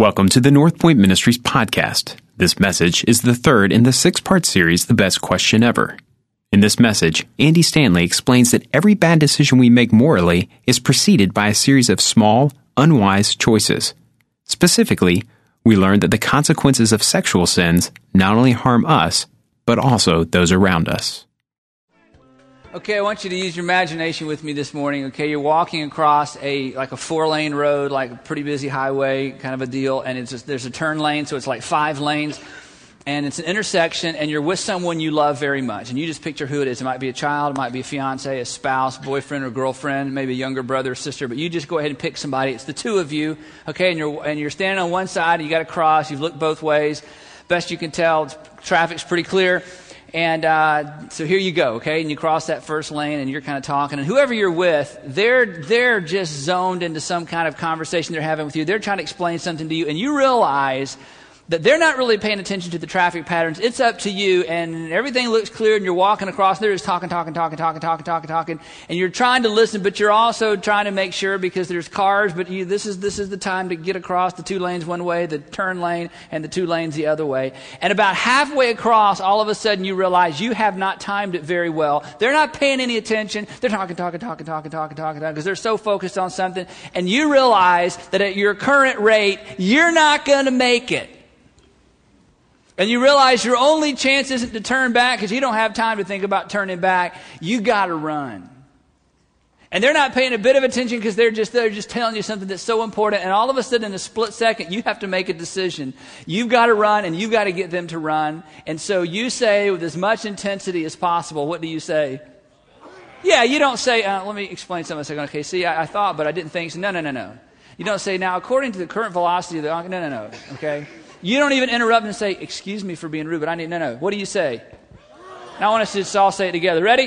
Welcome to the North Point Ministries podcast. This message is the third in the 6-part series, The Best Question Ever. In this message, Andy Stanley explains that every bad decision we make morally is preceded by a series of small, unwise choices. Specifically, we learn that the consequences of sexual sins not only harm us, but also those around us. Okay, I want you to use your imagination with me this morning. Okay, you're walking across a 4-lane road, like a pretty busy highway kind of a deal, and there's a turn lane, so it's like 5 lanes, and it's an intersection, and you're with someone you love very much, and you just picture who it is. It might be a child, it might be a fiance, a spouse, boyfriend or girlfriend, maybe a younger brother or sister, but you just go ahead and pick somebody. It's the two of you, okay, and you're standing on one side, and you got to cross. You've looked both ways. Best you can tell, traffic's pretty clear. And so here you go, okay? And you cross that first lane, and you're kind of talking. And whoever you're with, they're just zoned into some kind of conversation they're having with you. They're trying to explain something to you, and you realize that they're not really paying attention to the traffic patterns. It's up to you, and everything looks clear, and you're walking across. They're just talking, and you're trying to listen, but you're also trying to make sure because there's cars. But this is the time to get across the 2 lanes one way, the turn lane, and the 2 lanes the other way. And about halfway across, all of a sudden you realize you have not timed it very well. They're not paying any attention. They're talking because they're so focused on something, and you realize that at your current rate, you're not going to make it. And you realize your only chance isn't to turn back because you don't have time to think about turning back. You got to run. And they're not paying a bit of attention because they're just telling you something that's so important. And all of a sudden, in a split second, you have to make a decision. You've got to run, and you've got to get them to run. And so you say with as much intensity as possible, what do you say? Yeah, you don't say, let me explain something a second. Okay, see, I thought, but I didn't think so. No. You don't say, now, according to the current velocity of the... No. Okay? You don't even interrupt and say, excuse me for being rude, but no. What do you say? Now I want us to just all say it together. Ready?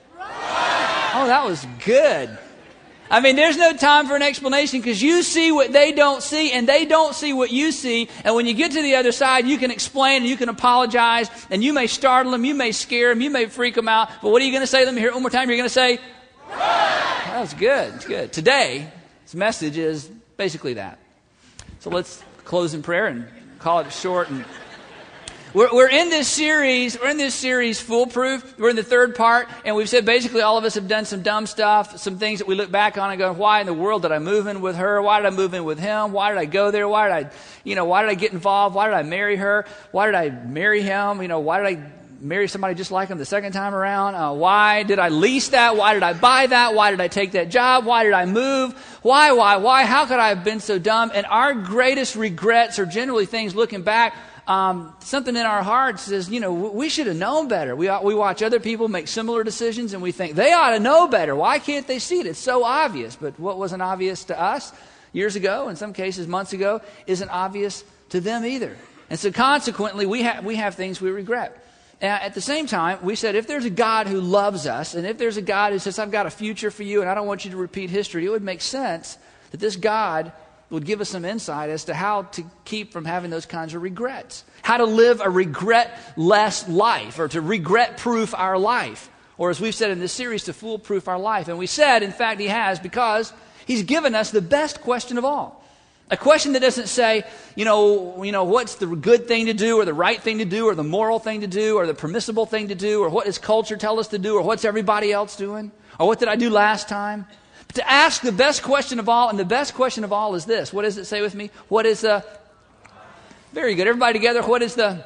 Oh, that was good. I mean, there's no time for an explanation because you see what they don't see and they don't see what you see. And when you get to the other side, you can explain and you can apologize and you may startle them, you may scare them, you may freak them out. But what are you going to say? Let me hear it one more time. You're going to say, that was good. It's good. Today, this message is basically that. So let's close in prayer and call it short. And we're in this series. We're in this series, Foolproof. We're in the 3rd part, and we've said basically all of us have done some dumb stuff, some things that we look back on and go, "Why in the world did I move in with her? Why did I move in with him? Why did I go there? Why did I get involved? Why did I marry her? Why did I marry him? Why did I marry somebody just like him the second time around? Why did I lease that? Why did I buy that? Why did I take that job? Why did I move? Why? How could I have been so dumb?" And our greatest regrets are generally things looking back. Something in our hearts says, we should have known better. We watch other people make similar decisions and we think they ought to know better. Why can't they see it? It's so obvious. But what wasn't obvious to us years ago, in some cases months ago, isn't obvious to them either. And so consequently, we have things we regret. At the same time, we said if there's a God who loves us, and if there's a God who says, I've got a future for you, and I don't want you to repeat history, it would make sense that this God would give us some insight as to how to keep from having those kinds of regrets. How to live a regret-less life, or to regret-proof our life. Or as we've said in this series, to fool-proof our life. And we said, in fact, he has, because he's given us the best question of all. A question that doesn't say, what's the good thing to do or the right thing to do or the moral thing to do or the permissible thing to do or what does culture tell us to do or what's everybody else doing or what did I do last time? But to ask the best question of all, and the best question of all is this. What does it say with me? What is the... Very good. Everybody together, what is the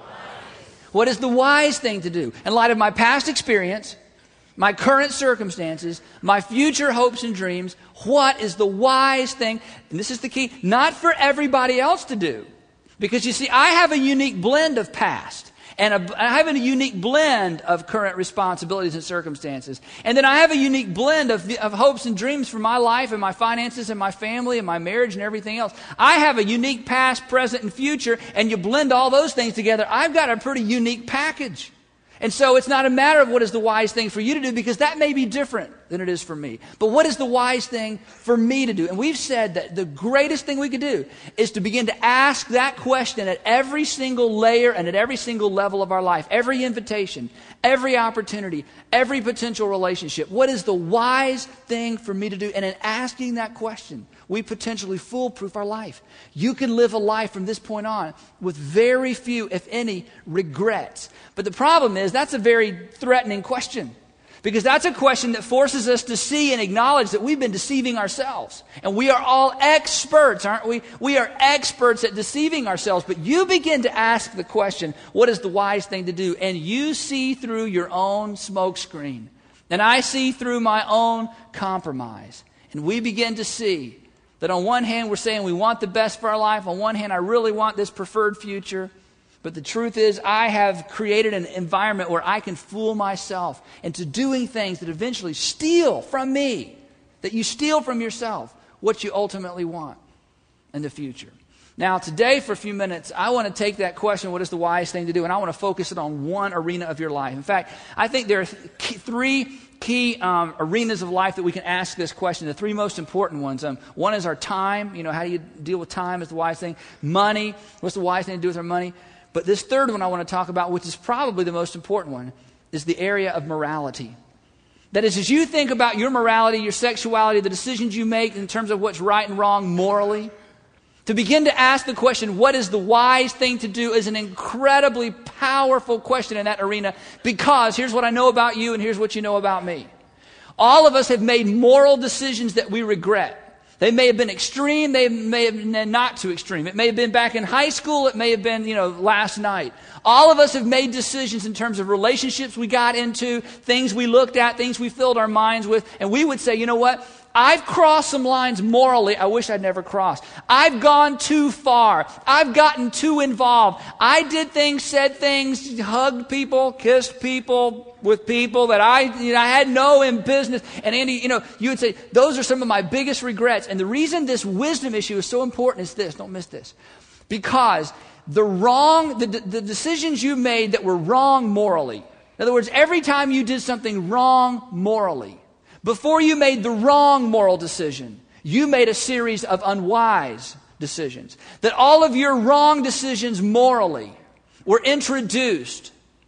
wise thing to do? In light of my past experience, my current circumstances, my future hopes and dreams, what is the wise thing? And this is the key, not for everybody else to do. Because you see, I have a unique blend of past. And I have a unique blend of current responsibilities and circumstances. And then I have a unique blend of hopes and dreams for my life and my finances and my family and my marriage and everything else. I have a unique past, present, and future. And you blend all those things together, I've got a pretty unique package. And so it's not a matter of what is the wise thing for you to do, because that may be different than it is for me. But what is the wise thing for me to do? And we've said that the greatest thing we could do is to begin to ask that question at every single layer and at every single level of our life. Every invitation, every opportunity, every potential relationship. What is the wise thing for me to do? And in asking that question, We potentially foolproof our life. You can live a life from this point on with very few, if any, regrets. But the problem is that's a very threatening question. Because that's a question that forces us to see and acknowledge that we've been deceiving ourselves. And we are all experts, aren't we? We are experts at deceiving ourselves. But you begin to ask the question, what is the wise thing to do? And you see through your own smoke screen. And I see through my own compromise. And we begin to see that on one hand, we're saying we want the best for our life. On one hand, I really want this preferred future. But the truth is, I have created an environment where I can fool myself into doing things that eventually steal from me, that you steal from yourself what you ultimately want in the future. Now, today, for a few minutes, I want to take that question, what is the wise thing to do? And I want to focus it on one arena of your life. In fact, I think there are three key arenas of life that we can ask this question, the three most important ones. One is our time. You know, how do you deal with time is the wise thing. Money, what's the wise thing to do with our money? But this third one I want to talk about, which is probably the most important one, is the area of morality. That is, as you think about your morality, your sexuality, the decisions you make in terms of what's right and wrong morally, to begin to ask the question, what is the wise thing to do, is an incredibly powerful question in that arena, because here's what I know about you and here's what you know about me. All of us have made moral decisions that we regret. They may have been extreme, they may have been not too extreme. It may have been back in high school, it may have been, last night. All of us have made decisions in terms of relationships we got into, things we looked at, things we filled our minds with, and we would say, you know what? I've crossed some lines morally I wish I'd never crossed. I've gone too far. I've gotten too involved. I did things, said things, hugged people, kissed people with people that I had no business. And Andy, you would say, those are some of my biggest regrets. And the reason this wisdom issue is so important is this, don't miss this. Because the decisions you made that were wrong morally, in other words, every time you did something wrong morally, before you made the wrong moral decision, you made a series of unwise decisions. That all of your wrong decisions morally were introduced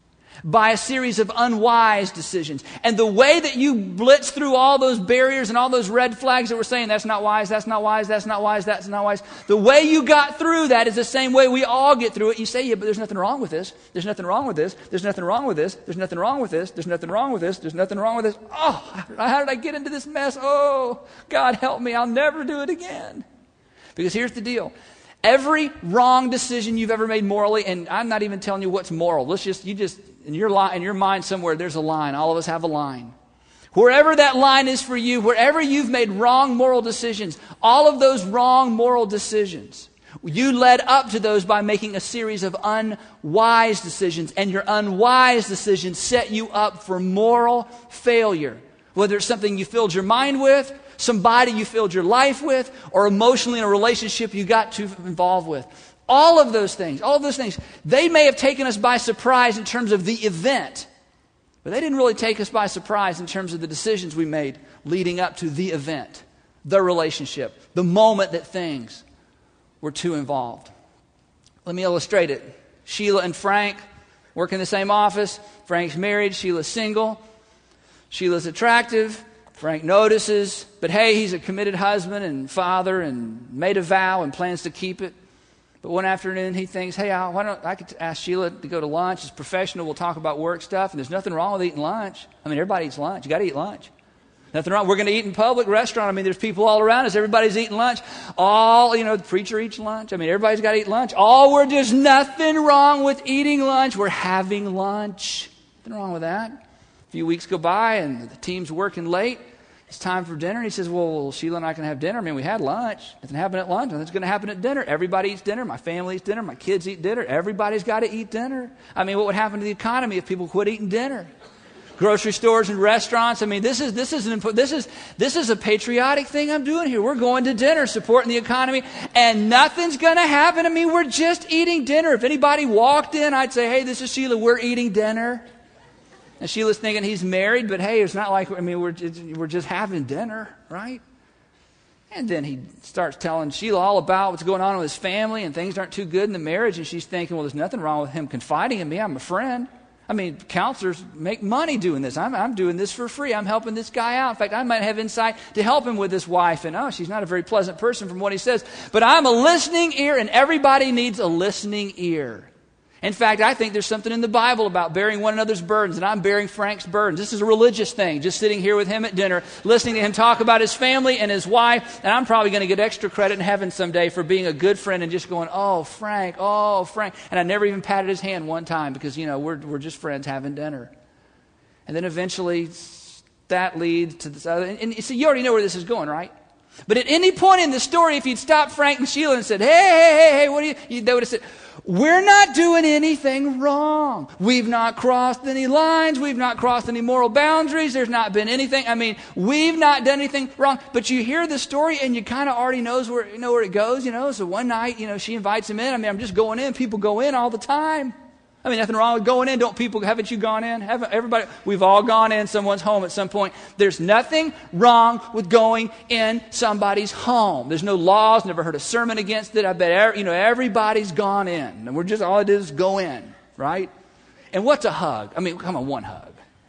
by a series of unwise decisions. And the way that you blitz through all those barriers and all those red flags that we're saying, that's not wise, that's not wise, that's not wise, that's not wise. The way you got through that is the same way we all get through it. You say, yeah, but there's nothing wrong with this. There's nothing wrong with this. There's nothing wrong with this. There's nothing wrong with this. There's nothing wrong with this. There's nothing wrong with this. Oh, how did I get into this mess? Oh, God help me. I'll never do it again. Because here's the deal. Every wrong decision you've ever made morally, and I'm not even telling you what's moral. In your mind somewhere, there's a line. All of us have a line. Wherever that line is for you, wherever you've made wrong moral decisions, all of those wrong moral decisions, you led up to those by making a series of unwise decisions. And your unwise decisions set you up for moral failure. Whether it's something you filled your mind with, somebody you filled your life with, or emotionally in a relationship you got too involved with. All of those things, they may have taken us by surprise in terms of the event, but they didn't really take us by surprise in terms of the decisions we made leading up to the event, the relationship, the moment that things were too involved. Let me illustrate it. Sheila and Frank work in the same office. Frank's married, Sheila's single. Sheila's attractive. Frank notices, but hey, he's a committed husband and father and made a vow and plans to keep it. But one afternoon he thinks, hey, I could ask Sheila to go to lunch. It's professional. We'll talk about work stuff. And there's nothing wrong with eating lunch. I mean, everybody eats lunch. You got to eat lunch. Nothing wrong. We're going to eat in public restaurant. I mean, there's people all around us. Everybody's eating lunch. The preacher eats lunch. I mean, everybody's got to eat lunch. There's nothing wrong with eating lunch. We're having lunch. Nothing wrong with that. A few weeks go by and the team's working late. It's time for dinner. And he says, well, Sheila and I can have dinner. I mean, we had lunch. Nothing happened at lunch. Nothing's going to happen at dinner. Everybody eats dinner. My family eats dinner. My kids eat dinner. Everybody's got to eat dinner. I mean, what would happen to the economy if people quit eating dinner? Grocery stores and restaurants. I mean, this is a patriotic thing I'm doing here. We're going to dinner, supporting the economy, and nothing's going to happen. I mean, we're just eating dinner. If anybody walked in, I'd say, hey, this is Sheila. We're eating dinner. And Sheila's thinking he's married, but hey, it's not like, we're just having dinner, right? And then he starts telling Sheila all about what's going on with his family, and things aren't too good in the marriage, and she's thinking, well, there's nothing wrong with him confiding in me. I'm a friend. I mean, counselors make money doing this. I'm doing this for free. I'm helping this guy out. In fact, I might have insight to help him with his wife. And, she's not a very pleasant person from what he says. But I'm a listening ear, and everybody needs a listening ear. In fact, I think there's something in the Bible about bearing one another's burdens, and I'm bearing Frank's burdens. This is a religious thing, just sitting here with him at dinner, listening to him talk about his family and his wife, and I'm probably going to get extra credit in heaven someday for being a good friend and just going, oh, Frank. And I never even patted his hand one time because, we're just friends having dinner. And then eventually that leads to this other, and you see, you already know where this is going, right? But at any point in the story, if you'd stopped Frank and Sheila and said, hey, what are you, they would have said, we're not doing anything wrong. We've not crossed any lines. We've not crossed any moral boundaries. There's not been anything. I mean, we've not done anything wrong. But you hear the story and you kind of already know where it goes, So one night, she invites him in. I mean, I'm just going in. People go in all the time. I mean, nothing wrong with going in. Haven't you gone in? Everybody, we've all gone in someone's home at some point. There's nothing wrong with going in somebody's home. There's no laws, never heard a sermon against it. I bet, everybody's gone in. And we're just, all it is go in, right? And what's a hug? I mean, come on, one hug.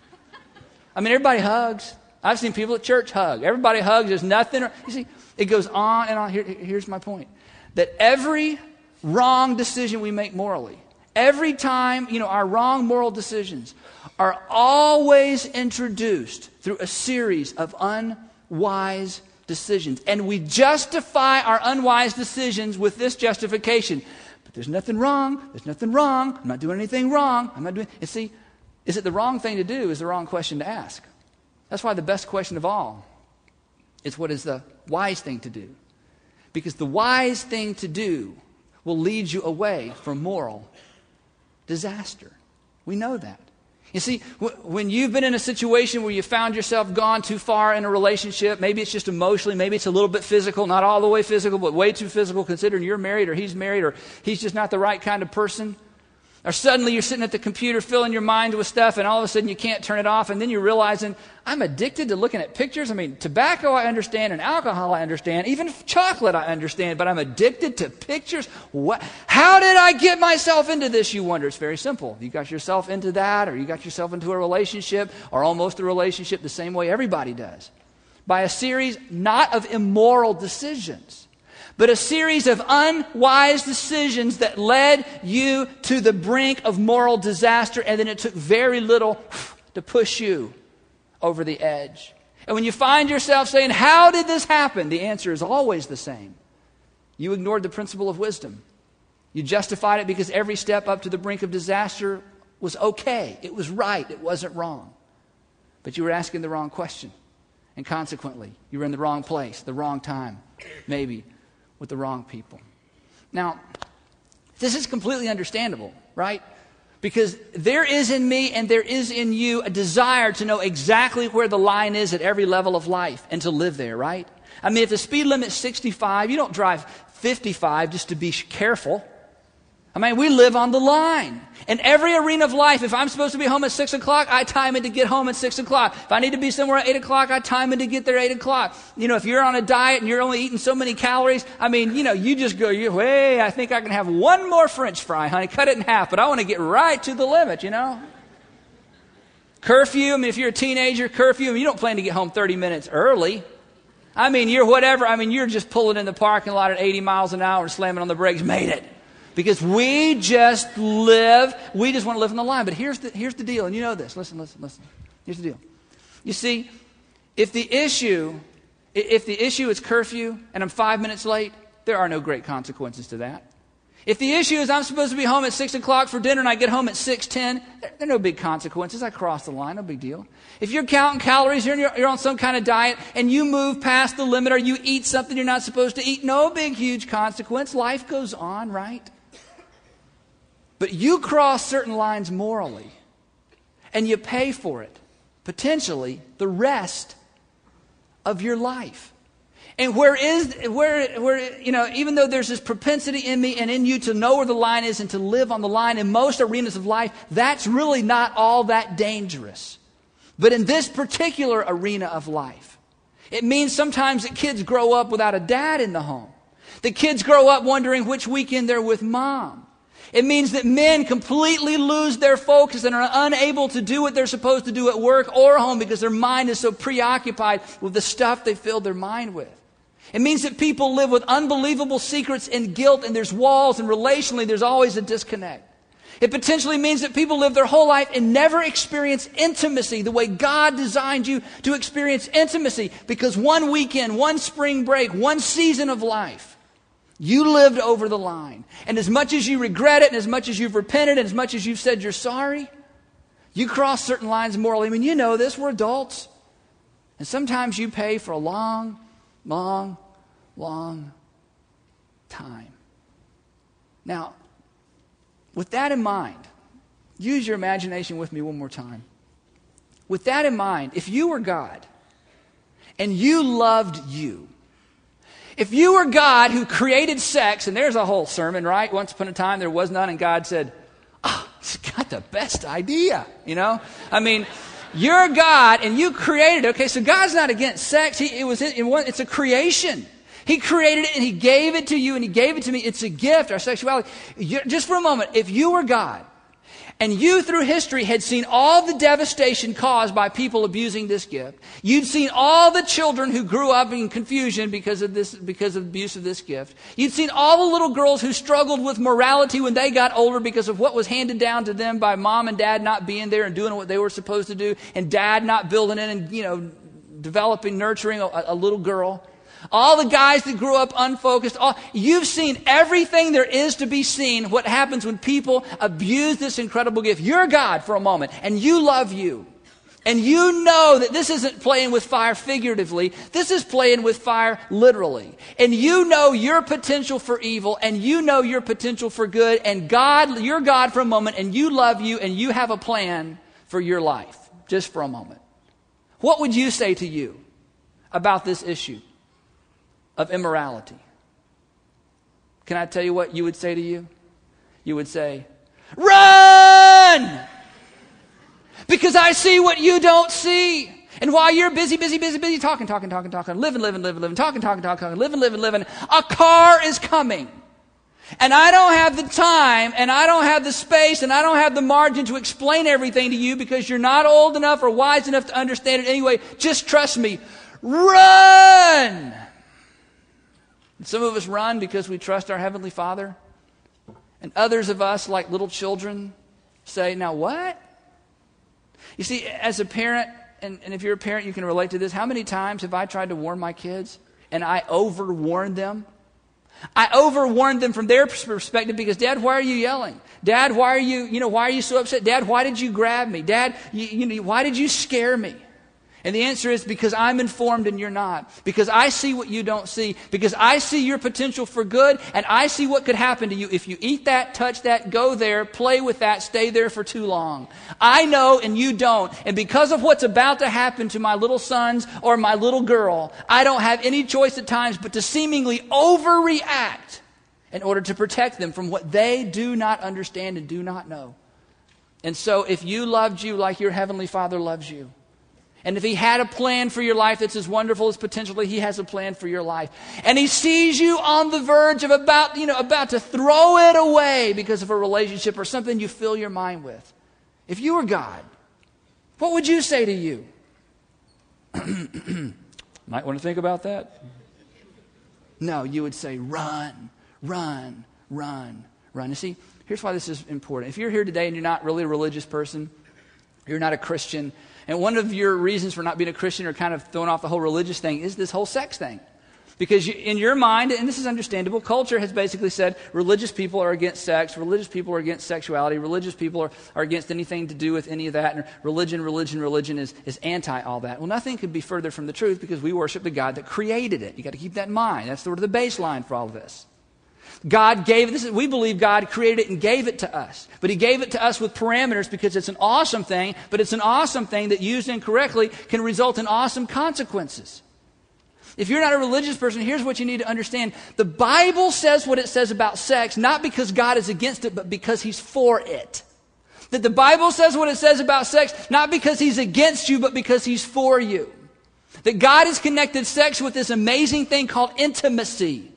I mean, everybody hugs. I've seen people at church hug. Everybody hugs. There's nothing. You see, it goes on and on. Here's my point. That every wrong decision we make morally, every time, our wrong moral decisions are always introduced through a series of unwise decisions. And we justify our unwise decisions with this justification. But there's nothing wrong. There's nothing wrong. I'm not doing anything wrong. I'm not doing... You see, is it the wrong thing to do is the wrong question to ask. That's why the best question of all is what is the wise thing to do. Because the wise thing to do will lead you away from moral disaster. We know that. You see, when you've been in a situation where you found yourself gone too far in a relationship, maybe it's just emotionally, maybe it's a little bit physical, not all the way physical, but way too physical considering you're married or he's married or he's just not the right kind of person. Or suddenly you're sitting at the computer filling your mind with stuff and all of a sudden you can't turn it off and then you're realizing, I'm addicted to looking at pictures. I mean, tobacco I understand and alcohol I understand, even chocolate I understand, but I'm addicted to pictures? What? How did I get myself into this, you wonder? It's very simple. You got yourself into that or you got yourself into a relationship or almost a relationship the same way everybody does. By a series not of immoral decisions, but a series of unwise decisions that led you to the brink of moral disaster, and then it took very little to push you over the edge. And when you find yourself saying, how did this happen? The answer is always the same. You ignored the principle of wisdom. You justified it because every step up to the brink of disaster was okay. It was right. It wasn't wrong. But you were asking the wrong question. And consequently, you were in the wrong place, the wrong time, maybe with the wrong people. Now, this is completely understandable, right? Because there is in me and there is in you a desire to know exactly where the line is at every level of life and to live there, right? I mean, if the speed limit's 65, you don't drive 55 just to be careful. I mean, we live on the line. In every arena of life, if I'm supposed to be home at 6 o'clock, I time it to get home at 6 o'clock. If I need to be somewhere at 8 o'clock, I time it to get there at 8 o'clock. If you're on a diet and you're only eating so many calories, I mean, you just go, hey, I think I can have one more French fry, honey. Cut it in half, but I want to get right to the limit, Curfew, I mean, if you're a teenager, curfew, you don't plan to get home 30 minutes early. I mean, you're just pulling in the parking lot at 80 miles an hour and slamming on the brakes. Made it. Because we just want to live on the line. But here's the deal, and you know this. Listen. Here's the deal. You see, if the issue is curfew and I'm 5 minutes late, there are no great consequences to that. If the issue is I'm supposed to be home at 6 o'clock for dinner and I get home at 6:10, there are no big consequences. I cross the line, no big deal. If you're counting calories, you're on some kind of diet, and you move past the limit or you eat something you're not supposed to eat, no big, huge consequence. Life goes on, right? But you cross certain lines morally, and you pay for it, potentially, the rest of your life. And even though there's this propensity in me and in you to know where the line is and to live on the line in most arenas of life, that's really not all that dangerous. But in this particular arena of life, it means sometimes that kids grow up without a dad in the home. The kids grow up wondering which weekend they're with mom. It means that men completely lose their focus and are unable to do what they're supposed to do at work or home because their mind is so preoccupied with the stuff they filled their mind with. It means that people live with unbelievable secrets and guilt, and there's walls, and relationally there's always a disconnect. It potentially means that people live their whole life and never experience intimacy the way God designed you to experience intimacy, because one weekend, one spring break, one season of life, you lived over the line. And as much as you regret it, and as much as you've repented, and as much as you've said you're sorry, you cross certain lines morally. I mean, you know this, we're adults. And sometimes you pay for a long, long, long time. Now, with that in mind, use your imagination with me one more time. With that in mind, if you were God and you loved you, if you were God who created sex, and there's a whole sermon, right? Once upon a time there was none, and God said, "Oh, he's got the best idea," you know? I mean, you're God and you created it. Okay, so God's not against sex. It's a creation. He created it and He gave it to you and He gave it to me. It's a gift, our sexuality. Just for a moment, if you were God and you through history had seen all the devastation caused by people abusing this gift, you'd seen all the children who grew up in confusion because of abuse of this gift, you'd seen all the little girls who struggled with morality when they got older because of what was handed down to them by mom and dad not being there and doing what they were supposed to do, and dad not building in and, developing, nurturing a little girl. All the guys that grew up unfocused, you've seen everything there is to be seen, what happens when people abuse this incredible gift. You're God for a moment, and you love you. And you know that this isn't playing with fire figuratively, this is playing with fire literally. And you know your potential for evil, and you know your potential for good, and God, you're God for a moment, and you love you, and you have a plan for your life, just for a moment. What would you say to you about this issue of immorality? Can I tell you what you would say to you? You would say, "Run! Because I see what you don't see. And while you're busy, talking, living, talking, living, a car is coming. And I don't have the time, and I don't have the space, and I don't have the margin to explain everything to you because you're not old enough or wise enough to understand it anyway. Just trust me. Run!" And some of us run because we trust our Heavenly Father. And others of us, like little children, say, "Now what?" You see, as a parent, and if you're a parent, you can relate to this. How many times have I tried to warn my kids and I overwarned them? I overwarned them from their perspective because, "Dad, why are you yelling? Dad, why are you so upset? Dad, why did you grab me? Dad, why did you scare me?" And the answer is because I'm informed and you're not. Because I see what you don't see. Because I see your potential for good, and I see what could happen to you if you eat that, touch that, go there, play with that, stay there for too long. I know and you don't. And because of what's about to happen to my little sons or my little girl, I don't have any choice at times but to seemingly overreact in order to protect them from what they do not understand and do not know. And so if you loved you like your Heavenly Father loves you, and if He had a plan for your life that's as wonderful as potentially He has a plan for your life, and He sees you on the verge of about to throw it away because of a relationship or something you fill your mind with, if you were God, what would you say to you? Might want to think about that. No, you would say, "Run, run, run, run." You see, here's why this is important. If you're here today and you're not really a religious person, you're not a Christian, and one of your reasons for not being a Christian or kind of throwing off the whole religious thing is this whole sex thing. Because in your mind, and this is understandable, culture has basically said religious people are against sex, religious people are against sexuality, religious people are against anything to do with any of that, and religion is anti all that. Well, nothing could be further from the truth because we worship the God that created it. You got to keep that in mind. That's sort of the baseline for all of this. God gave this. We believe God created it and gave it to us. But He gave it to us with parameters because it's an awesome thing, but it's an awesome thing that used incorrectly can result in awesome consequences. If you're not a religious person, here's what you need to understand. The Bible says what it says about sex, not because God is against it, but because He's for it. That the Bible says what it says about sex, not because He's against you, but because He's for you. That God has connected sex with this amazing thing called intimacy.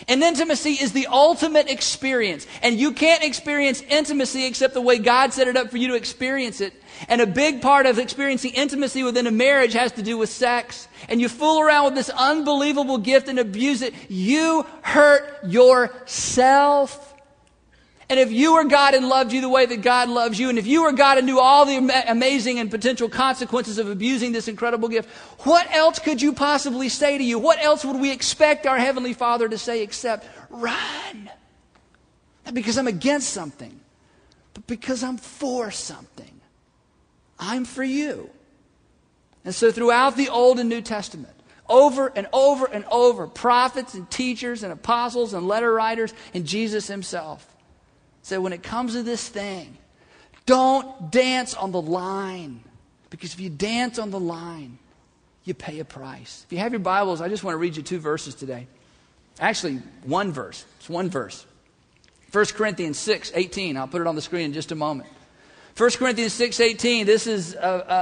And intimacy is the ultimate experience. And you can't experience intimacy except the way God set it up for you to experience it. And a big part of experiencing intimacy within a marriage has to do with sex. And you fool around with this unbelievable gift and abuse it, you hurt yourself. And if you were God and loved you the way that God loves you, and if you were God and knew all the amazing and potential consequences of abusing this incredible gift, what else could you possibly say to you? What else would we expect our Heavenly Father to say except, run? Not because I'm against something, but because I'm for something. I'm for you. And so throughout the Old and New Testament, over and over and over, prophets and teachers and apostles and letter writers and Jesus himself said, when it comes to this thing, don't dance on the line. Because if you dance on the line, you pay a price. If you have your Bibles, I just want to read you 2 verses today. Actually, one verse. It's one verse. 1 Corinthians 6:18. I'll put it on the screen in just a moment. 1 Corinthians 6:18. This is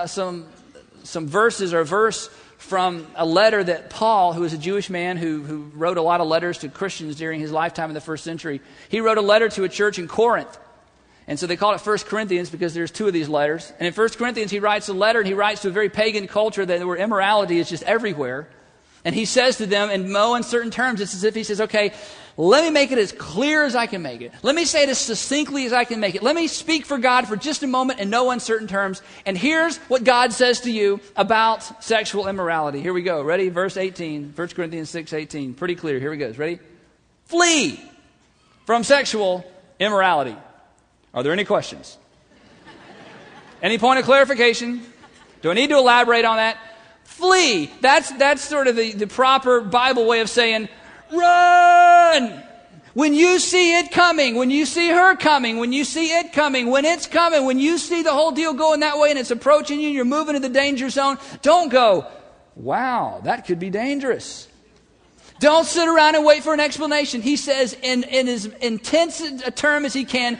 some verses or a verse from a letter that Paul, who was a Jewish man who wrote a lot of letters to Christians during his lifetime in the first century, he wrote a letter to a church in Corinth. And so they call it 1 Corinthians because there's 2 of these letters. And in 1 Corinthians, he writes a letter, and he writes to a very pagan culture where immorality is just everywhere. And he says to them in no uncertain terms, it's as if he says, okay, let me make it as clear as I can make it. Let me say it as succinctly as I can make it. Let me speak for God for just a moment in no uncertain terms. And here's what God says to you about sexual immorality. Here we go. Ready? Verse 18, 1 Corinthians 6:18. Pretty clear. Here we go. Ready? Flee from sexual immorality. Are there any questions? Any point of clarification? Do I need to elaborate on that? Flee. That's sort of the proper Bible way of saying, run. When you see it coming, when you see her coming, when you see it coming, when it's coming, when you see the whole deal going that way and it's approaching you and you're moving to the danger zone, don't go, wow, that could be dangerous. Don't sit around and wait for an explanation. He says in as intense a term as he can,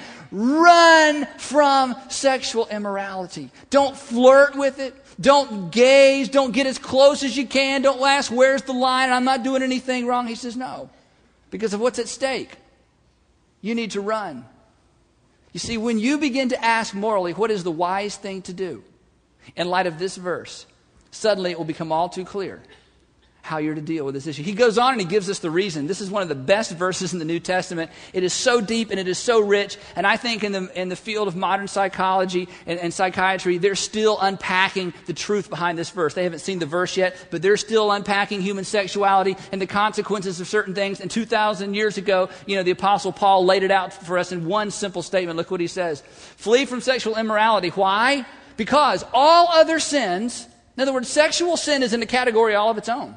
run from sexual immorality. Don't flirt with it. Don't gaze. Don't get as close as you can. Don't ask, where's the line? I'm not doing anything wrong. He says, no. Because of what's at stake. You need to run. You see, when you begin to ask morally, what is the wise thing to do? In light of this verse, suddenly it will become all too clear how you're to deal with this issue. He goes on and he gives us the reason. This is one of the best verses in the New Testament. It is so deep and it is so rich. And I think in the field of modern psychology and psychiatry, they're still unpacking the truth behind this verse. They haven't seen the verse yet, but they're still unpacking human sexuality and the consequences of certain things. And 2,000 years ago, the Apostle Paul laid it out for us in one simple statement. Look what he says. Flee from sexual immorality. Why? Because all other sins, in other words, sexual sin is in a category all of its own.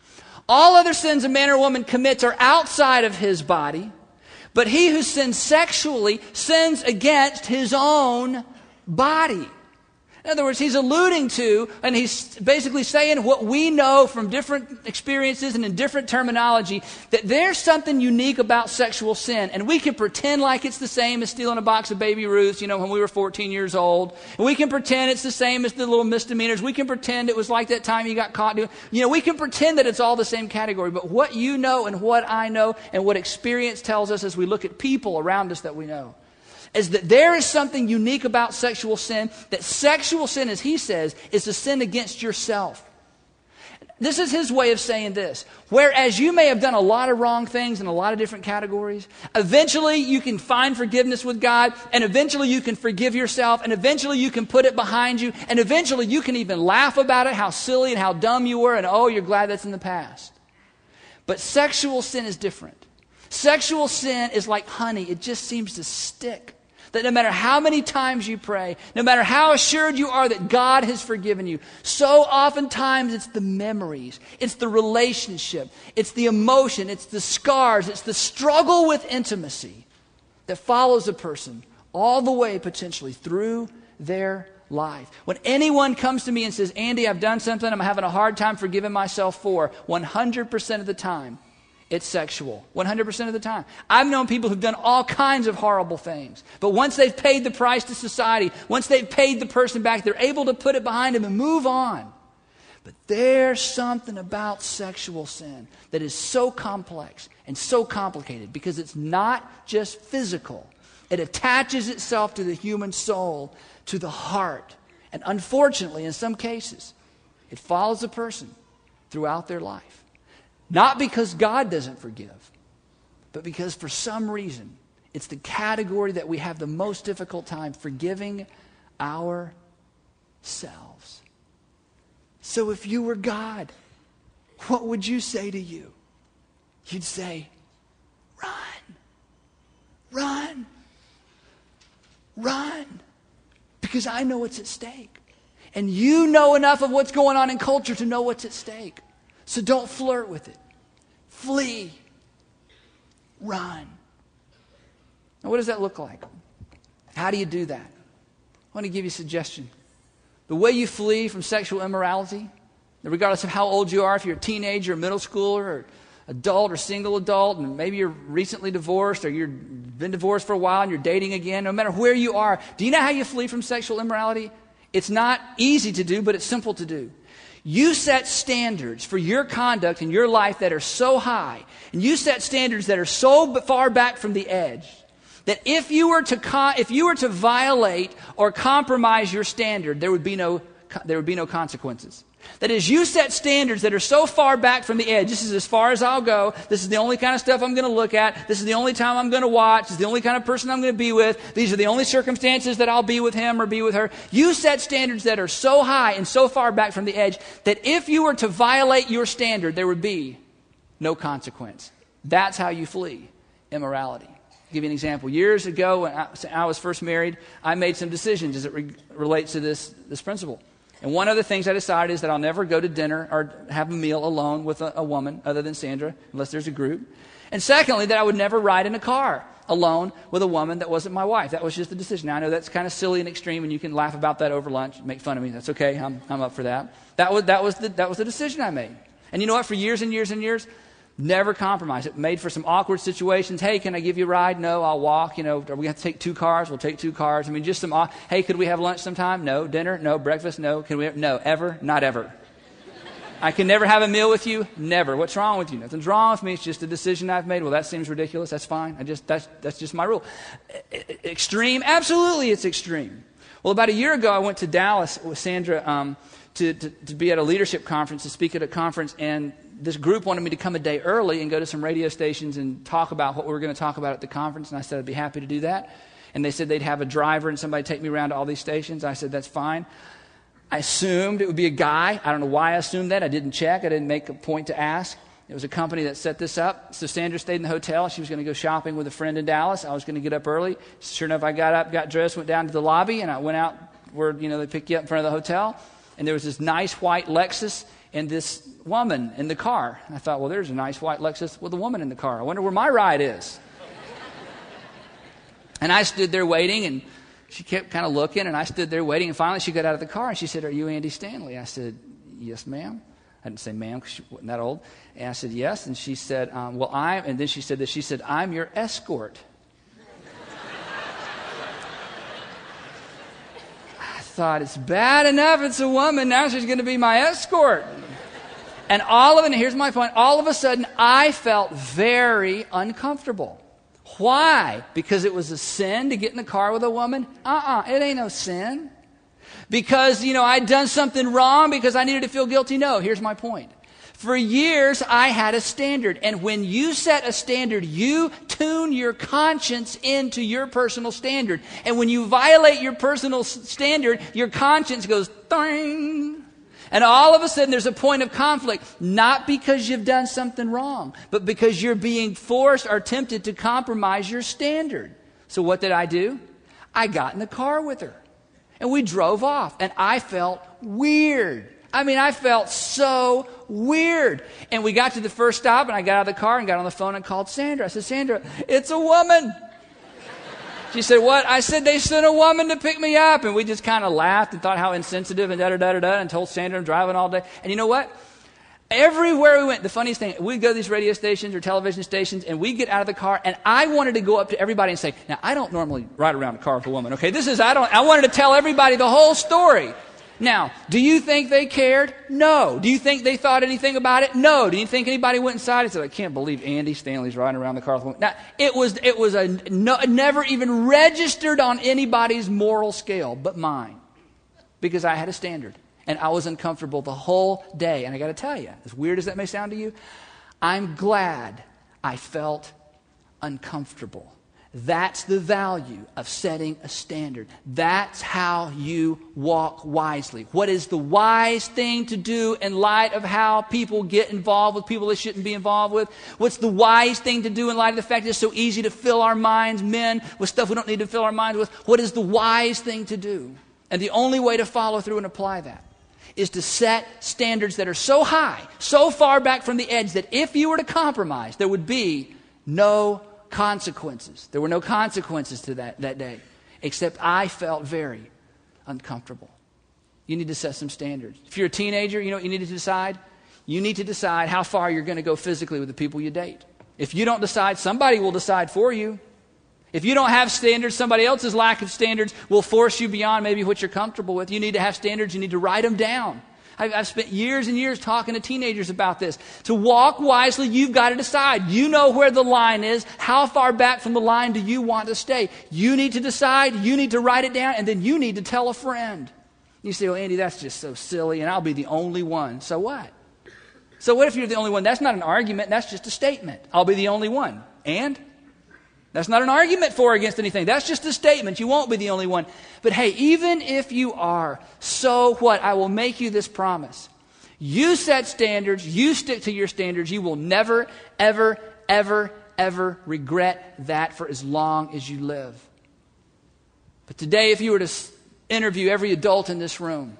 All other sins a man or woman commits are outside of his body, but he who sins sexually sins against his own body. In other words, he's alluding to, and he's basically saying what we know from different experiences and in different terminology, that there's something unique about sexual sin. And we can pretend like it's the same as stealing a box of Baby Ruths, when we were 14 years old. And we can pretend it's the same as the little misdemeanors. We can pretend it was like that time you got caught doing. We can pretend that it's all the same category. But what you know and what I know and what experience tells us as we look at people around us that we know is that there is something unique about sexual sin, that sexual sin, as he says, is a sin against yourself. This is his way of saying this. Whereas you may have done a lot of wrong things in a lot of different categories, eventually you can find forgiveness with God, and eventually you can forgive yourself, and eventually you can put it behind you, and eventually you can even laugh about it, how silly and how dumb you were, and oh, you're glad that's in the past. But sexual sin is different. Sexual sin is like honey. It just seems to stick. That no matter how many times you pray, no matter how assured you are that God has forgiven you, so oftentimes it's the memories, it's the relationship, it's the emotion, it's the scars, it's the struggle with intimacy that follows a person all the way potentially through their life. When anyone comes to me and says, Andy, I've done something I'm having a hard time forgiving myself for, 100% of the time, it's sexual. 100% of the time. I've known people who've done all kinds of horrible things. But once they've paid the price to society, once they've paid the person back, they're able to put it behind them and move on. But there's something about sexual sin that is so complex and so complicated because it's not just physical. It attaches itself to the human soul, to the heart. And unfortunately, in some cases, it follows a person throughout their life. Not because God doesn't forgive, but because for some reason, it's the category that we have the most difficult time forgiving ourselves. So if you were God, what would you say to you? You'd say, run, run, run, because I know what's at stake. And you know enough of what's going on in culture to know what's at stake. So don't flirt with it. Flee. Run. Now, what does that look like? How do you do that? I want to give you a suggestion. The way you flee from sexual immorality, regardless of how old you are, if you're a teenager, a middle schooler, or adult or single adult, and maybe you're recently divorced or you've been divorced for a while and you're dating again, no matter where you are, do you know how you flee from sexual immorality? It's not easy to do, but it's simple to do. You set standards for your conduct in your life that are so high, and you set standards that are so far back from the edge, that if you were to violate or compromise your standard, there would be no consequences. That is, you set standards that are so far back from the edge. This is as far as I'll go. This is the only kind of stuff I'm going to look at. This is the only time I'm going to watch. This is the only kind of person I'm going to be with. These are the only circumstances that I'll be with him or be with her. You set standards that are so high and so far back from the edge that if you were to violate your standard, there would be no consequence. That's how you flee immorality. I'll give you an example. Years ago, when I was first married, I made some decisions as it relates to this principle. And one of the things I decided is that I'll never go to dinner or have a meal alone with a woman other than Sandra, unless there's a group. And secondly, that I would never ride in a car alone with a woman that wasn't my wife. That was just a decision. Now, I know that's kind of silly and extreme, and you can laugh about that over lunch, make fun of me. That's okay. I'm up for that. That was the decision I made. And you know what? For years and years and years, never compromised. It made for some awkward situations. Hey, can I give you a ride? No, I'll walk. Are we going to have to take 2 cars? We'll take 2 cars. I mean, just hey, could we have lunch sometime? No. Dinner? No. Breakfast? No. No. Ever? Not ever. I can never have a meal with you? Never. What's wrong with you? Nothing's wrong with me. It's just a decision I've made. Well, that seems ridiculous. That's fine. That's just my rule. Extreme? Absolutely, it's extreme. Well, about a year ago, I went to Dallas with Sandra to be at a leadership conference, to speak at a conference, and this group wanted me to come a day early and go to some radio stations and talk about what we were going to talk about at the conference. And I said I'd be happy to do that. And they said they'd have a driver and somebody take me around to all these stations. I said, that's fine. I assumed it would be a guy. I don't know why I assumed that. I didn't check. I didn't make a point to ask. It was a company that set this up. So Sandra stayed in the hotel. She was going to go shopping with a friend in Dallas. I was going to get up early. Sure enough, I got up, got dressed, went down to the lobby, and I went out where, they pick you up in front of the hotel. And there was this nice white Lexus and this woman in the car. And I thought, well, there's a nice white Lexus with a woman in the car. I wonder where my ride is. And I stood there waiting, and she kept kind of looking, and I stood there waiting. And finally, she got out of the car, and she said, are you Andy Stanley? I said, yes, ma'am. I didn't say ma'am because she wasn't that old. And I said, yes. And she said, and then she said this. She said, I'm your escort. I thought, it's bad enough it's a woman. Now she's going to be my escort. And here's my point, all of a sudden, I felt very uncomfortable. Why? Because it was a sin to get in the car with a woman? It ain't no sin. Because, I'd done something wrong because I needed to feel guilty? No, here's my point. For years, I had a standard. And when you set a standard, you tune your conscience into your personal standard. And when you violate your personal standard, your conscience goes, ding. And all of a sudden, there's a point of conflict, not because you've done something wrong, but because you're being forced or tempted to compromise your standard. So what did I do? I got in the car with her, and we drove off, and I felt weird. I felt so weird. And we got to the first stop, and I got out of the car and got on the phone and called Sandra. I said, Sandra, it's a woman. She said, what? I said, they sent a woman to pick me up. And we just kind of laughed and thought how insensitive and da-da-da-da-da, and told Sandra I'm driving all day. And you know what? Everywhere we went, the funniest thing, we'd go to these radio stations or television stations, and we'd get out of the car, and I wanted to go up to everybody and say, now, I don't normally ride around a car with a woman, okay? I wanted to tell everybody the whole story. Now, do you think they cared? No. Do you think they thought anything about it? No. Do you think anybody went inside and said, I can't believe Andy Stanley's riding around the car? Now, it never even registered on anybody's moral scale but mine, because I had a standard and I was uncomfortable the whole day. And I got to tell you, as weird as that may sound to you, I'm glad I felt uncomfortable. That's the value of setting a standard. That's how you walk wisely. What is the wise thing to do in light of how people get involved with people they shouldn't be involved with? What's the wise thing to do in light of the fact that it's so easy to fill our minds, men, with stuff we don't need to fill our minds with? What is the wise thing to do? And the only way to follow through and apply that is to set standards that are so high, so far back from the edge, that if you were to compromise, there would be no consequences. There were no consequences to that day, except I felt very uncomfortable. You need to set some standards. If you're a teenager, you know what you need to decide? You need to decide how far you're going to go physically with the people you date. If you don't decide, somebody will decide for you. If you don't have standards, somebody else's lack of standards will force you beyond maybe what you're comfortable with. You need to have standards. You need to write them down. I've spent years and years talking to teenagers about this. To walk wisely, you've got to decide. You know where the line is. How far back from the line do you want to stay? You need to decide. You need to write it down. And then you need to tell a friend. You say, well, Andy, that's just so silly, and I'll be the only one. So what? So what if you're the only one? That's not an argument. That's just a statement. I'll be the only one. And? That's not an argument for or against anything. That's just a statement. You won't be the only one. But hey, even if you are, so what? I will make you this promise. You set standards. You stick to your standards. You will never, ever, ever, ever regret that for as long as you live. But today, if you were to interview every adult in this room,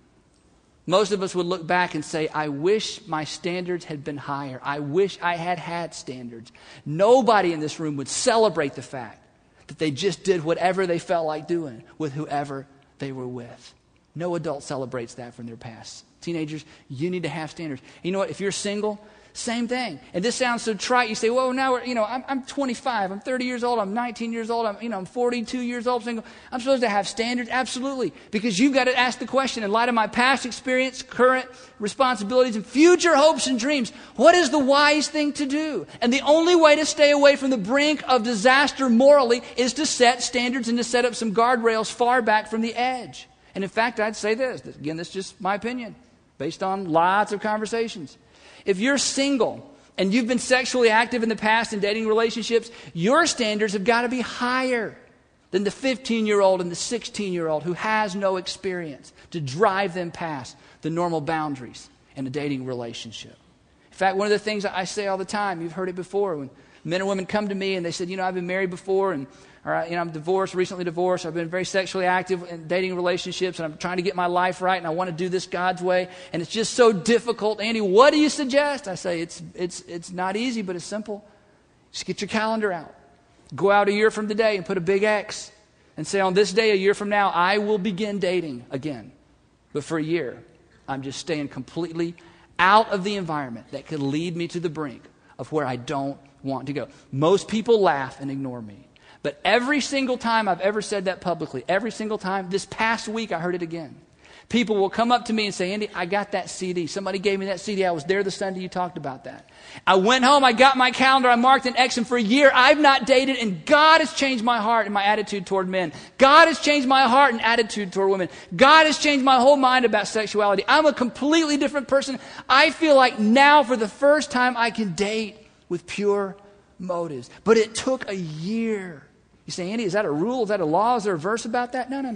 most of us would look back and say, I wish my standards had been higher. I wish I had had standards. Nobody in this room would celebrate the fact that they just did whatever they felt like doing with whoever they were with. No adult celebrates that from their past. Teenagers, you need to have standards. And you know what? If you're single, same thing. And this sounds so trite. You say, well, now I'm 25. I'm 30 years old. I'm 19 years old. I'm 42 years old, single. I'm supposed to have standards? Absolutely. Because you've got to ask the question, in light of my past experience, current responsibilities, and future hopes and dreams, what is the wise thing to do? And the only way to stay away from the brink of disaster morally is to set standards and to set up some guardrails far back from the edge. And in fact, I'd say this. Again, this is just my opinion, based on lots of conversations. If you're single and you've been sexually active in the past in dating relationships, your standards have got to be higher than the 15-year-old and the 16-year-old who has no experience to drive them past the normal boundaries in a dating relationship. In fact, one of the things I say all the time, you've heard it before, when men and women come to me and they said, I've been married before, or I'm divorced, recently divorced. I've been very sexually active in dating relationships, and I'm trying to get my life right, and I want to do this God's way, and it's just so difficult. Andy, what do you suggest? I say, it's not easy, but it's simple. Just get your calendar out. Go out a year from today and put a big X and say, on this day, a year from now, I will begin dating again. But for a year, I'm just staying completely out of the environment that could lead me to the brink of where I don't want to go. Most people laugh and ignore me. But every single time I've ever said that publicly, every single time, this past week I heard it again. People will come up to me and say, Andy, I got that CD. Somebody gave me that CD. I was there the Sunday you talked about that. I went home, I got my calendar, I marked an X, and for a year I've not dated, and God has changed my heart and my attitude toward men. God has changed my heart and attitude toward women. God has changed my whole mind about sexuality. I'm a completely different person. I feel like now for the first time I can date with pure motives. But it took a year. You say, Andy, is that a rule? Is that a law? Is there a verse about that? No.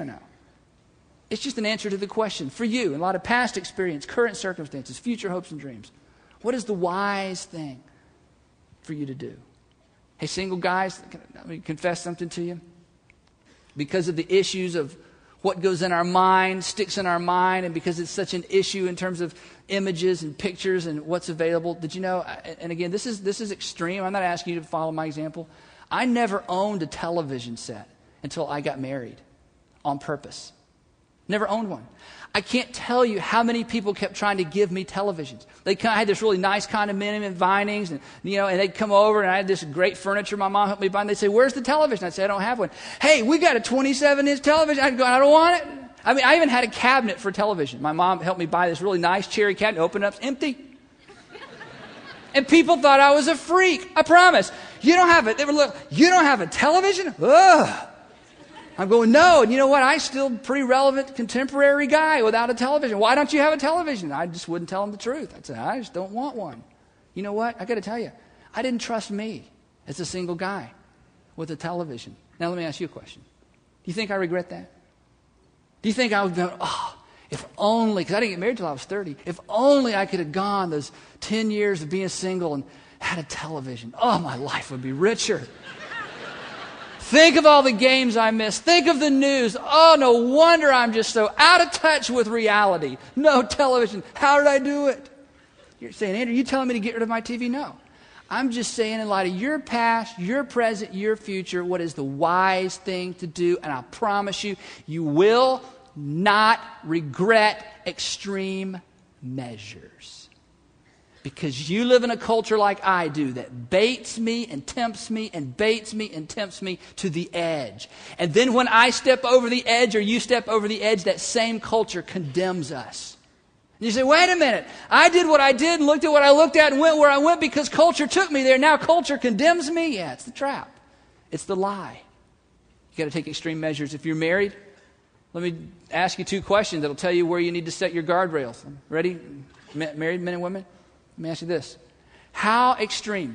It's just an answer to the question for you, in a lot of past experience, current circumstances, future hopes and dreams. What is the wise thing for you to do? Hey, single guys, let me confess something to you. Because of the issues of what goes in our mind, sticks in our mind, and because it's such an issue in terms of images and pictures and what's available, did you know, and again, this is extreme. I'm not asking you to follow my example. I never owned a television set until I got married on purpose. Never owned one. I can't tell you how many people kept trying to give me televisions. I had this really nice condominium in Vinings, and they'd come over, and I had this great furniture my mom helped me buy, and they'd say, where's the television? I'd say, I don't have one. Hey, we got a 27-inch television. I'd go, I don't want it. I mean, I even had a cabinet for television. My mom helped me buy this really nice cherry cabinet. Open up, it's empty. And people thought I was a freak. I promise. You don't have it. They were like, you don't have a television? Ugh. I'm going, no. And you know what? I'm still a pretty relevant contemporary guy without a television. Why don't you have a television? I just wouldn't tell them the truth. I'd say, I just don't want one. You know what? I got to tell you, I didn't trust me as a single guy with a television. Now let me ask you a question. Do you think I regret that? Do you think I was going, if only, because I didn't get married till I was 30, if only I could have gone those 10 years of being single and had a television. Oh, my life would be richer. Think of all the games I missed. Think of the news. Oh, no wonder I'm just so out of touch with reality. No television. How did I do it? You're saying, Andrew, you telling me to get rid of my TV? No. I'm just saying in light of your past, your present, your future, what is the wise thing to do? And I promise you, you will not regret extreme measures. Because you live in a culture like I do that baits me and tempts me and baits me and tempts me to the edge. And then when I step over the edge or you step over the edge, that same culture condemns us. And you say, wait a minute, I did what I did and looked at what I looked at and went where I went because culture took me there. Now culture condemns me? Yeah, it's the trap. It's the lie. You got to take extreme measures. If you're married, let me ask you 2 questions that'll tell you where you need to set your guardrails. Ready? Married men and women? Let me ask you this. How extreme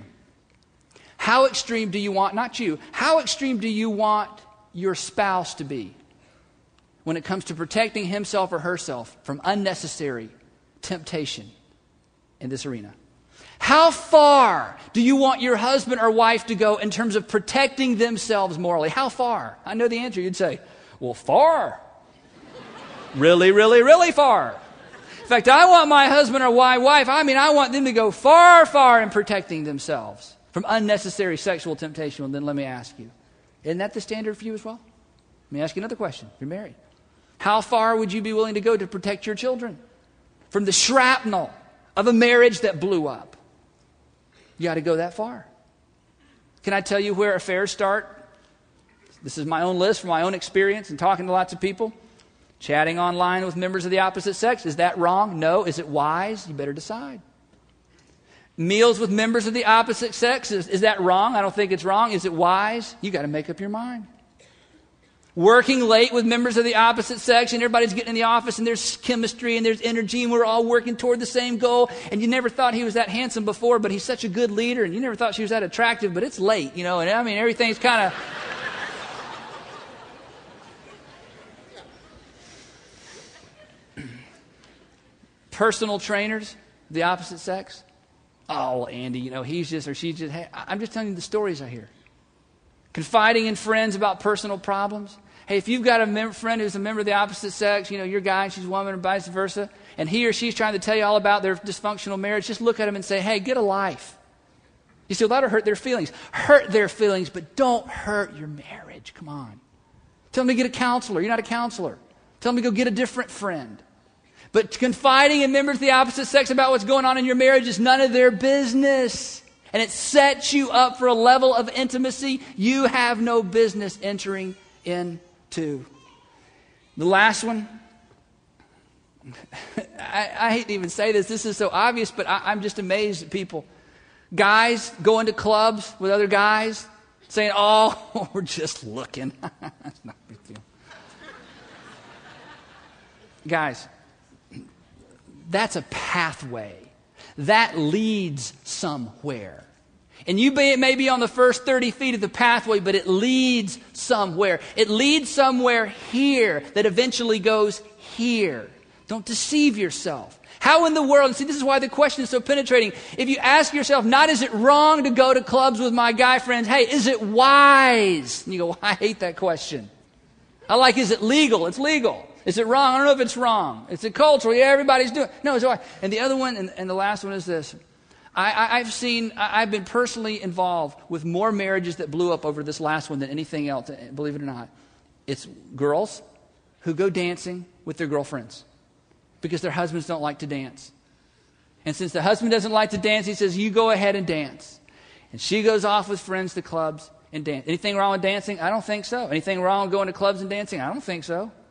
do you want, not you, how extreme do you want your spouse to be when it comes to protecting himself or herself from unnecessary temptation in this arena? How far do you want your husband or wife to go in terms of protecting themselves morally? How far? I know the answer. You'd say, well, far. Really, really, really far. In fact, I want my husband or wife, I want them to go far, far in protecting themselves from unnecessary sexual temptation. Well, then let me ask you, isn't that the standard for you as well? Let me ask you another question. If you're married, how far would you be willing to go to protect your children from the shrapnel of a marriage that blew up? You got to go that far. Can I tell you where affairs start? This is my own list from my own experience and talking to lots of people. Chatting online with members of the opposite sex, is that wrong? No. Is it wise? You better decide. Meals with members of the opposite sex, is that wrong? I don't think it's wrong. Is it wise? You got to make up your mind. Working late with members of the opposite sex and everybody's getting in the office and there's chemistry and there's energy and we're all working toward the same goal and you never thought he was that handsome before, but he's such a good leader, and you never thought she was that attractive, but it's late, and everything's kind of... Personal trainers, the opposite sex. Oh, Andy, he's just or she's just. Hey, I'm just telling you the stories I hear. Confiding in friends about personal problems. Hey, if you've got a friend who's a member of the opposite sex, you're a guy and she's a woman, and vice versa, and he or she's trying to tell you all about their dysfunctional marriage, just look at them and say, hey, get a life. You see, that'll hurt their feelings. Hurt their feelings, but don't hurt your marriage. Come on. Tell them to get a counselor. You're not a counselor. Tell them to go get a different friend. But confiding in members of the opposite sex about what's going on in your marriage is none of their business. And it sets you up for a level of intimacy you have no business entering into. The last one, I hate to even say this. This is so obvious, but I'm just amazed at people. Guys going to clubs with other guys saying, oh, we're just looking. That's not a big deal. Guys, that's a pathway. That leads somewhere. And you may be on the first 30 feet of the pathway, but it leads somewhere. It leads somewhere here that eventually goes here. Don't deceive yourself. How in the world, and see, this is why the question is so penetrating. If you ask yourself, not is it wrong to go to clubs with my guy friends? Hey, is it wise? And you go, well, I hate that question. I like, is it legal? It's legal. Is it wrong? I don't know if it's wrong. Is it cultural? Yeah, everybody's doing it. No, it's why. And the other one, and the last one is this. I've been personally involved with more marriages that blew up over this last one than anything else, believe it or not. It's girls who go dancing with their girlfriends because their husbands don't like to dance. And since the husband doesn't like to dance, he says, you go ahead and dance. And she goes off with friends to clubs and dance. Anything wrong with dancing? I don't think so. Anything wrong with going to clubs and dancing? I don't think so.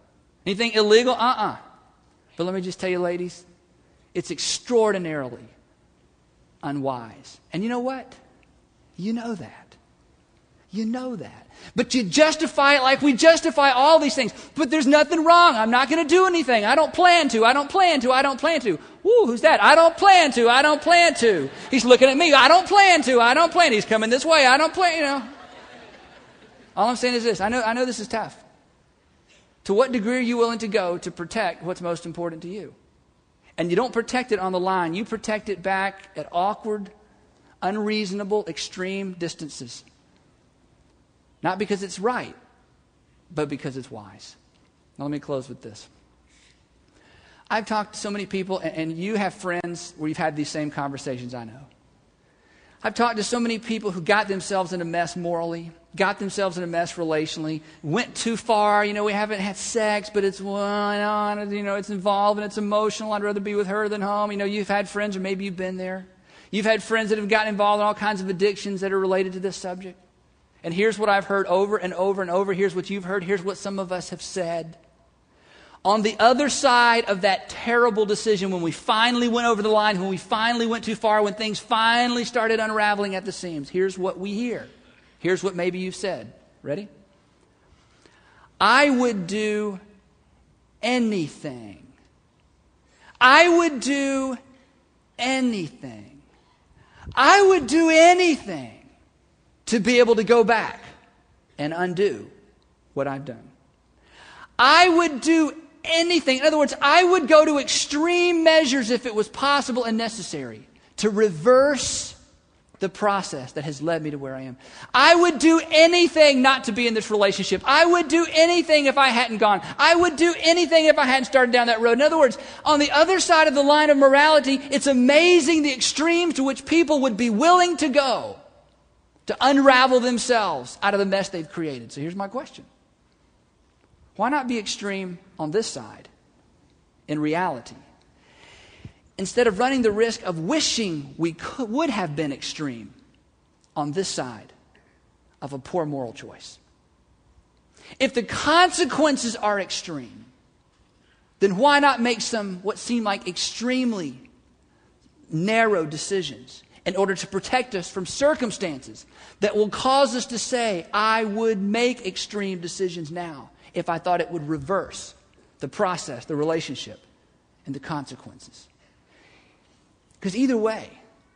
Anything illegal? But let me just tell you, ladies, it's extraordinarily unwise. And you know what? You know that. You know that. But you justify it like we justify all these things. But there's nothing wrong. I'm not going to do anything. I don't plan to. I don't plan to. I don't plan to. Woo, who's that? I don't plan to. I don't plan to. He's looking at me. I don't plan to. I don't plan. He's coming this way. I don't plan, All I'm saying is this. I know this is tough. To what degree are you willing to go to protect what's most important to you? And you don't protect it on the line. You protect it back at awkward, unreasonable, extreme distances. Not because it's right, but because it's wise. Now let me close with this. I've talked to so many people, and you have friends where you've had these same conversations, I know. I've talked to so many people who got themselves in a mess morally, got themselves in a mess relationally, went too far. We haven't had sex, but it's it's involved and it's emotional. I'd rather be with her than home. You've had friends, or maybe you've been there. You've had friends that have gotten involved in all kinds of addictions that are related to this subject. And here's what I've heard over and over and over. Here's what you've heard. Here's what some of us have said. On the other side of that terrible decision, when we finally went over the line, when we finally went too far, when things finally started unraveling at the seams, here's what we hear. Here's what maybe you've said. Ready? I would do anything. I would do anything. I would do anything to be able to go back and undo what I've done. I would do anything. In other words, I would go to extreme measures if it was possible and necessary to reverse the process that has led me to where I am. I would do anything not to be in this relationship. I would do anything if I hadn't gone. I would do anything if I hadn't started down that road. In other words, on the other side of the line of morality, it's amazing the extremes to which people would be willing to go to unravel themselves out of the mess they've created. So here's my question. Why not be extreme on this side in reality, instead of running the risk of wishing we would have been extreme on this side of a poor moral choice? If the consequences are extreme, then why not make some what seem like extremely narrow decisions in order to protect us from circumstances that will cause us to say, I would make extreme decisions now if I thought it would reverse the process, the relationship, and the consequences. Because either way,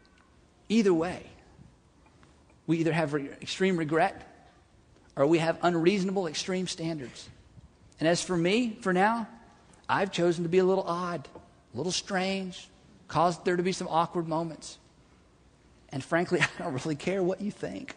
we either have extreme regret or we have unreasonable extreme standards. And as for me, for now, I've chosen to be a little odd, a little strange, caused there to be some awkward moments. And frankly, I don't really care what you think.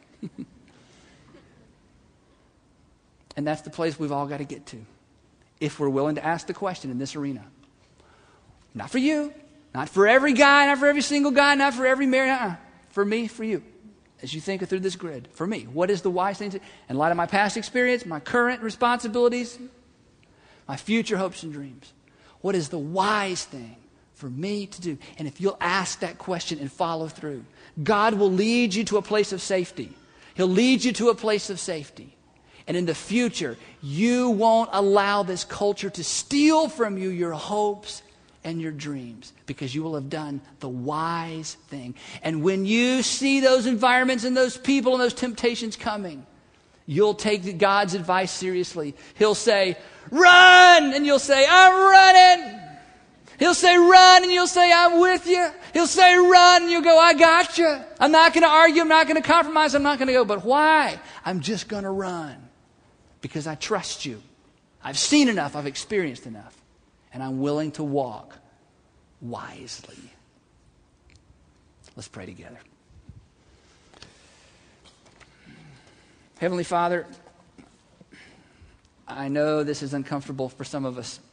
And that's the place we've all got to get to, if we're willing to ask the question in this arena. Not for you, not for every guy, not for every single guy, not for every married, for me, for you. As you think through this grid, for me, what is the wise thing to, in light of my past experience, my current responsibilities, my future hopes and dreams, what is the wise thing for me to do? And if you'll ask that question and follow through, God will lead you to a place of safety. He'll lead you to a place of safety. And in the future, you won't allow this culture to steal from you your hopes and your dreams, because you will have done the wise thing. And when you see those environments and those people and those temptations coming, you'll take God's advice seriously. He'll say, run! And you'll say, I'm running! He'll say, run, and you'll say, I'm with you. He'll say, run, and you'll go, I got you. I'm not going to argue. I'm not going to compromise. I'm not going to go. But why? I'm just going to run because I trust you. I've seen enough. I've experienced enough. And I'm willing to walk wisely. Let's pray together. Heavenly Father, I know this is uncomfortable for some of us.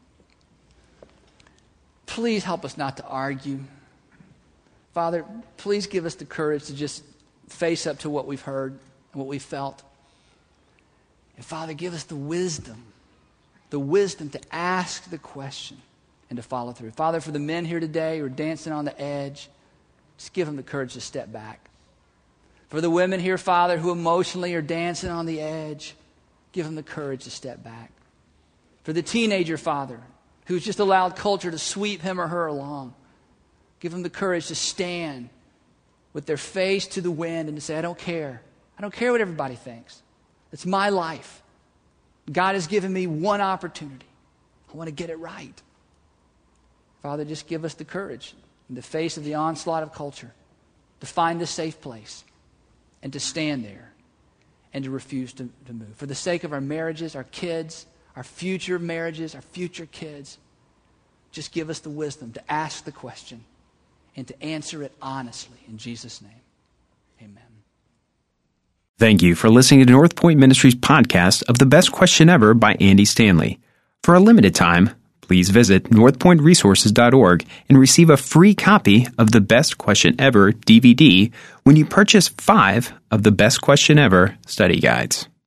Please help us not to argue. Father, please give us the courage to just face up to what we've heard and what we've felt. And Father, give us the wisdom to ask the question and to follow through. Father, for the men here today who are dancing on the edge, just give them the courage to step back. For the women here, Father, who emotionally are dancing on the edge, give them the courage to step back. For the teenager father who's just allowed culture to sweep him or her along, give them the courage to stand with their face to the wind and to say, I don't care. I don't care what everybody thinks. It's my life. God has given me one opportunity. I want to get it right. Father, just give us the courage in the face of the onslaught of culture to find the safe place and to stand there and to refuse to move. For the sake of our marriages, our kids, our future marriages, our future kids, just give us the wisdom to ask the question and to answer it honestly. In Jesus' name, amen. Thank you for listening to North Point Ministries podcast of The Best Question Ever by Andy Stanley. For a limited time, please visit northpointresources.org and receive a free copy of the Best Question Ever DVD when you purchase 5 of the Best Question Ever study guides.